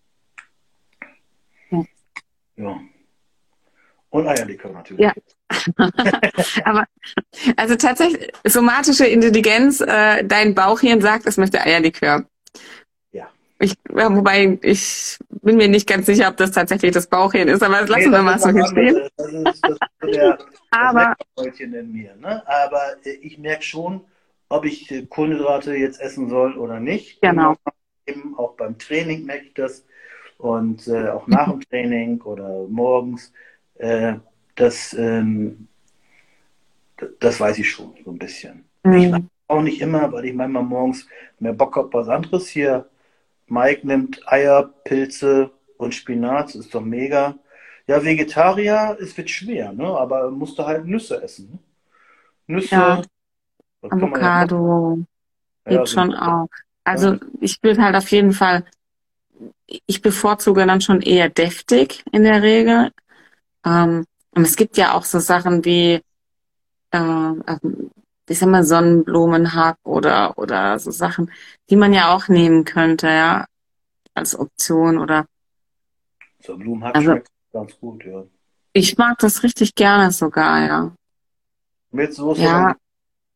Ja. Ja. Und Eierlikör natürlich. Ja. Aber also tatsächlich, somatische Intelligenz, äh, dein Bauchhirn sagt, es möchte Eierlikör. Ja. Ich, ja, wobei ich bin mir nicht ganz sicher, ob das tatsächlich das Bauchhirn ist, aber das Nee, lassen wir das mal ist so was hier stehen. anderes. Das ist, das ist so der, das Aber Leckermäulchen in mir. Ne? Aber äh, ich merke schon, ob ich äh, Kohlenhydrate jetzt essen soll oder nicht. Im genau. normalen Leben, auch beim Training merke ich das. Und äh, auch nach dem Training oder morgens. Äh, das, ähm, das weiß ich schon so ein bisschen. Ich mache Mhm. auch nicht immer, weil ich manchmal morgens mehr Bock habe, was anderes hier. Mike nimmt Eier, Pilze und Spinat, das ist doch mega. Ja, Vegetarier, es wird schwer, ne? Aber musst du halt Nüsse essen. Ne? Nüsse, Ja, was kann man ja noch? Avocado Ja, geht so ein schon auch. Also kleines. ich würde halt auf jeden Fall, ich bevorzuge dann schon eher deftig in der Regel. Ähm, und es gibt ja auch so Sachen wie, äh, ähm, ich sag mal, Sonnenblumenhack oder, oder so Sachen, die man ja auch nehmen könnte, ja, als Option oder, So Blumenhack also schmeckt ganz gut, ja. ich mag das richtig gerne sogar, ja. Mit Soße oder Ja, mit?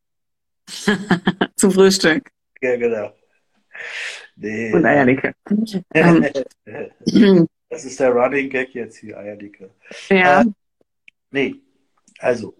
zum Frühstück Ja, genau. Nee, und ähm, Eierlikör. Ähm, das ist der Running Gag jetzt hier, Eierlikör. Äh, ja, nee, also,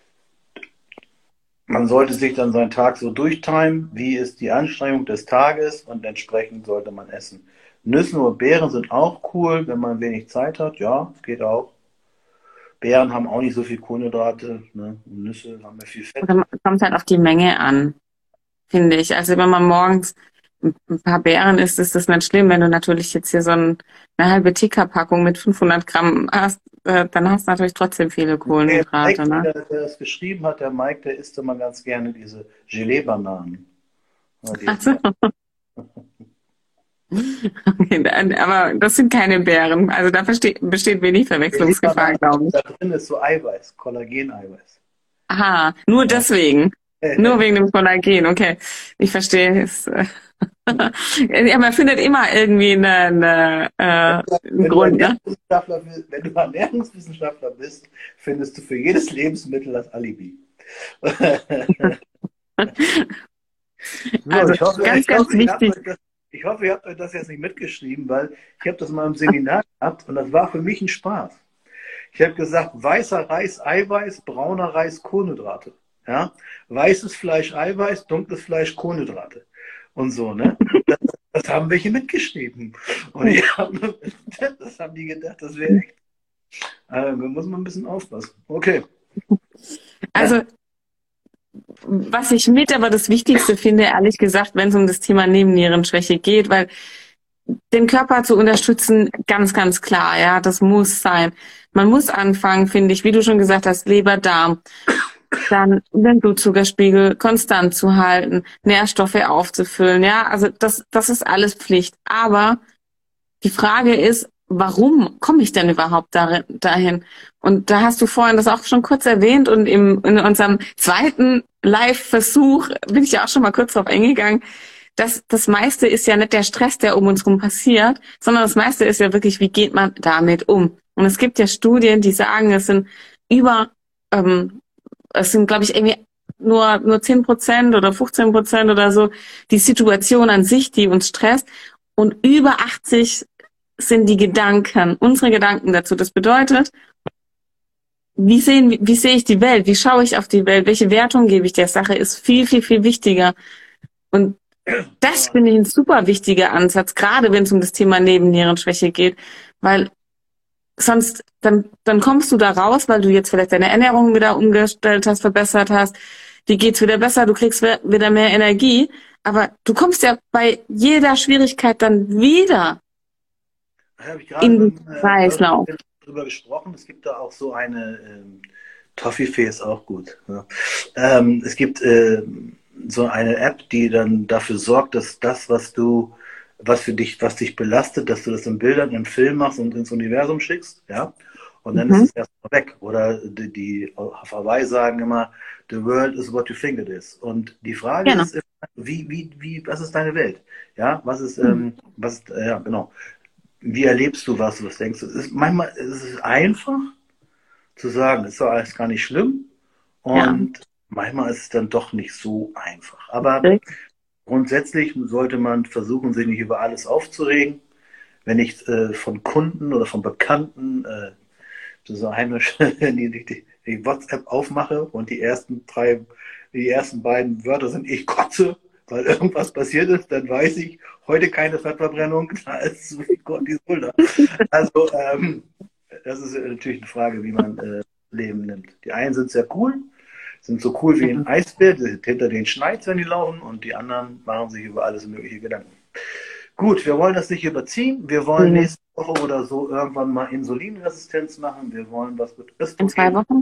man sollte sich dann seinen Tag so durchtimen, wie ist die Anstrengung des Tages und entsprechend sollte man essen. Nüsse oder Beeren sind auch cool, wenn man wenig Zeit hat. Ja, es geht auch. Beeren haben auch nicht so viel Kohlenhydrate, ne? Und Nüsse haben ja viel Fett. oder kommt halt auf die Menge an, finde ich. Also wenn man morgens ein ein paar Beeren isst, ist das nicht schlimm. Wenn du natürlich jetzt hier so ein, eine halbe Ticker-Packung mit fünfhundert Gramm hast, äh, dann hast du natürlich trotzdem viele Der Kohlenhydrate, Mike, ne? der, der das geschrieben hat, der Mike, der isst immer ganz gerne diese Gelee-Bananen. Ja, die Ach sind so. ja, Okay, dann- aber das sind keine Beeren. Also da besteht, besteht wenig Verwechslungsgefahr, Gelee-Bananen, glaube da ich. drin ist so Eiweiß, Kollagen-Eiweiß. Aha, nur Ja. deswegen. Nur wegen dem Kollagen, okay. Ich verstehe es. äh, Ja, man findet immer irgendwie eine, eine, äh, einen Wenn du Grund, ne? Ernährungswissenschaftler bist, wenn du Ernährungswissenschaftler bist, findest du für jedes Lebensmittel das Alibi. So, Also ich hoffe, ganz, ich ganz hoffe, ihr habt wichtig. euch das, ich hoffe, ihr habt euch das jetzt nicht mitgeschrieben, weil ich habe das mal im Seminar gehabt und das war für mich ein Spaß. Ich habe gesagt, weißer Reis Eiweiß, brauner Reis Kohlenhydrate. Ja? Weißes Fleisch Eiweiß, dunkles Fleisch Kohlenhydrate. Und so, ne? Das, das haben welche mitgeschrieben. Und die haben, das haben die gedacht, das wäre echt. Also, da muss man ein bisschen aufpassen. Okay. Also was ich mit aber das Wichtigste finde, ehrlich gesagt, wenn es um das Thema Nebennierenschwäche geht, weil den Körper zu unterstützen, ganz, ganz klar, ja, das muss sein. Man muss anfangen, finde ich, wie du schon gesagt hast, Leber, Darm, dann den Blutzuckerspiegel konstant zu halten, Nährstoffe aufzufüllen, ja, also das, das ist alles Pflicht. Aber die Frage ist, warum komme ich denn überhaupt dahin? Und da hast du vorhin das auch schon kurz erwähnt und im, in unserem zweiten Live-Versuch bin ich ja auch schon mal kurz drauf eingegangen. Das, das meiste ist ja nicht der Stress, der um uns herum passiert, sondern das meiste ist ja wirklich, wie geht man damit um? Und es gibt ja Studien, die sagen, es sind über, ähm, es sind, glaube ich, irgendwie nur, nur zehn Prozent oder fünfzehn Prozent oder so die Situation an sich, die uns stresst. Und über achtzig sind die Gedanken, unsere Gedanken dazu. Das bedeutet, wie sehen, wie sehe ich die Welt? Wie schaue ich auf die Welt? Welche Wertung gebe ich der Sache? Ist viel, viel, viel wichtiger. Und das finde ich ein super wichtiger Ansatz, gerade wenn es um das Thema Nebennierenschwäche geht, weil sonst, dann, dann kommst du da raus, weil du jetzt vielleicht deine Ernährung wieder umgestellt hast, verbessert hast. Dir geht's wieder besser, du kriegst wieder mehr Energie. Aber du kommst ja bei jeder Schwierigkeit dann wieder Da habe ich gerade in den mit einem äh, Kreislauf. Personal drüber gesprochen. Es gibt da auch so eine, ähm, Toffifee ist auch gut. Ja. Ähm, es gibt äh, so eine App, die dann dafür sorgt, dass das, was du, was für dich, was dich belastet, dass du das in Bildern, im Film machst und ins Universum schickst, ja. Und dann ist Mhm. es erstmal weg. Oder die, die auf Hawaii sagen immer, the world is what you think it is. Und die Frage Genau. ist immer, wie, wie, wie, was ist deine Welt? Ja, was ist, ähm, was ist, äh, ja, genau. Wie erlebst du was? Was denkst du? Es ist, manchmal ist es einfach zu sagen, ist doch alles gar nicht schlimm. Ja. Und manchmal ist es dann doch nicht so einfach. Aber grundsätzlich sollte man versuchen, sich nicht über alles aufzuregen. Wenn ich äh, von Kunden oder von Bekannten äh, so heimisch die, die, die WhatsApp aufmache und die ersten drei, die ersten beiden Wörter sind ich kotze, weil irgendwas passiert ist, dann weiß ich, heute keine Fettverbrennung, da ist so viel Cortisol da. Also ähm, das ist natürlich eine Frage, wie man äh, Leben nimmt. Die einen sind sehr cool, sind so cool wie ein Eisbär, die sind hinter den schneit, wenn die laufen, und die anderen machen sich über alles mögliche Gedanken. Gut, wir wollen das nicht überziehen. Wir wollen Mhm. nächste Woche oder so irgendwann mal Insulinresistenz machen. Wir wollen was mit In zwei Östrogen. Wochen?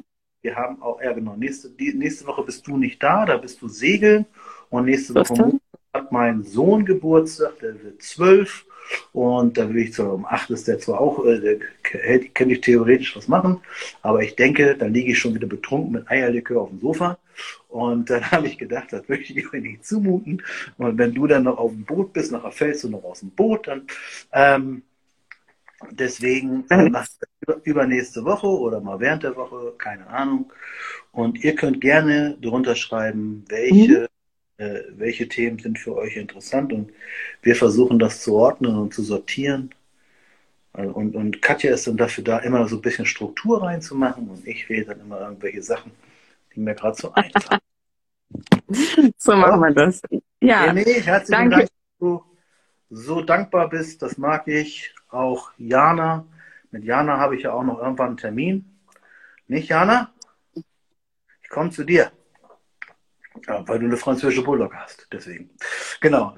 wir haben auch, ja genau, nächste, die, nächste Woche bist du nicht da, da bist du segeln. Und nächste So Woche ist das. Montag hat mein Sohn Geburtstag, der wird zwölf. Und da will ich zwar um acht ist der zwar auch, äh, der k- könnte ich theoretisch was machen, aber ich denke, dann liege ich schon wieder betrunken mit Eierlikör auf dem Sofa. Und dann habe ich gedacht, das möchte ich mir nicht zumuten. Und wenn du dann noch auf dem Boot bist, nachher fällst du noch aus dem Boot, dann ähm, deswegen äh, mache ich das über- übernächste Woche oder mal während der Woche, keine Ahnung. Und ihr könnt gerne drunter schreiben, Mhm. welche, äh, welche Themen sind für euch interessant. Und wir versuchen das zu ordnen und zu sortieren. Also, Und, und Katja ist dann dafür da, immer so ein bisschen Struktur reinzumachen. Und ich wähle dann immer irgendwelche Sachen, die mir gerade so einfallen. So machen wir das. Ja, Ene, herzlichen danke. Dank, dass du so dankbar bist. Das mag ich. Auch Jana. Mit Jana habe ich ja auch noch irgendwann einen Termin. Nicht, Jana? Ich komme zu dir. Ja, weil du eine französische Bulldog hast. Deswegen. Genau.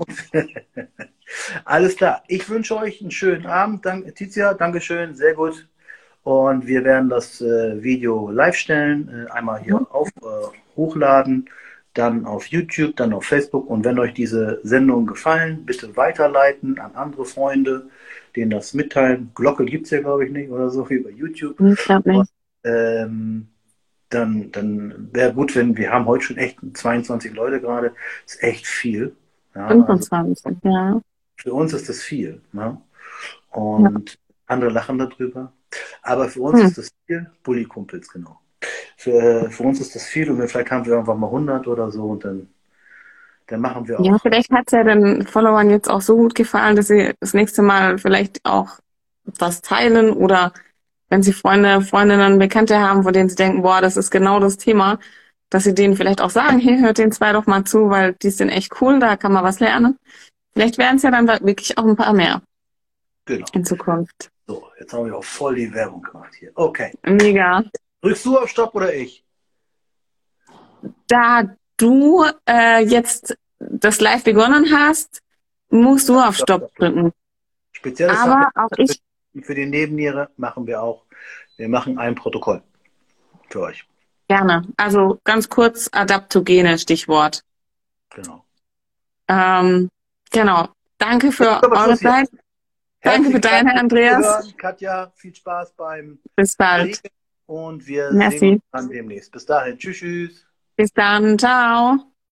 Alles klar. Ich wünsche euch einen schönen Abend. Dank, Tizia, Dankeschön. Sehr gut. Und wir werden das äh, Video live stellen. Äh, einmal hier auf, äh, hochladen. Dann auf YouTube, dann auf Facebook. Und wenn euch diese Sendungen gefallen, bitte weiterleiten an andere Freunde, denen das mitteilen. Glocke gibt es ja, glaube ich, nicht oder so wie bei YouTube. Ich glaube Und, nicht. ähm, dann, dann wäre gut, wenn wir haben heute schon echt zweiundzwanzig Leute gerade. Das ist echt viel. Ja, also fünfundzwanzig, ja. für uns ist das viel. Ne? Ja. Und andere lachen darüber. Aber für uns Hm. ist das viel. Bulli-Kumpels, genau. Für, für uns ist das viel und wir, vielleicht haben wir irgendwann mal hundert oder so und dann, dann machen wir Ja, auch. vielleicht hat es ja den Followern jetzt auch so gut gefallen, dass sie das nächste Mal vielleicht auch was teilen oder wenn sie Freunde, Freundinnen, Bekannte haben, von denen sie denken, boah, das ist genau das Thema, dass sie denen vielleicht auch sagen, hey, hört den zwei doch mal zu, weil die sind echt cool, da kann man was lernen. Vielleicht werden es ja dann wirklich auch ein paar mehr Genau. in Zukunft. So, jetzt haben wir auch voll die Werbung gemacht hier. Okay. Mega. Drückst du auf Stopp oder ich? Da du äh, jetzt das Live begonnen hast, musst du auf Stopp, Stopp stopp, stopp. drücken. Spezielles Aber Supplement auch ich für die Nebenniere machen wir auch. Wir machen ein Protokoll für euch. gerne. Also ganz kurz Adaptogene, Stichwort. Genau. Ähm, genau. Danke Jetzt für aber eure Schluss hier. Zeit. Danke für Herzlichen Dank deine, fürs Andreas. Zuhören. Katja, viel Spaß beim Bis bald. Segeln und wir sehen uns Merci. dann demnächst. Bis dahin. Tschüss, tschüss. Bis dann. Ciao.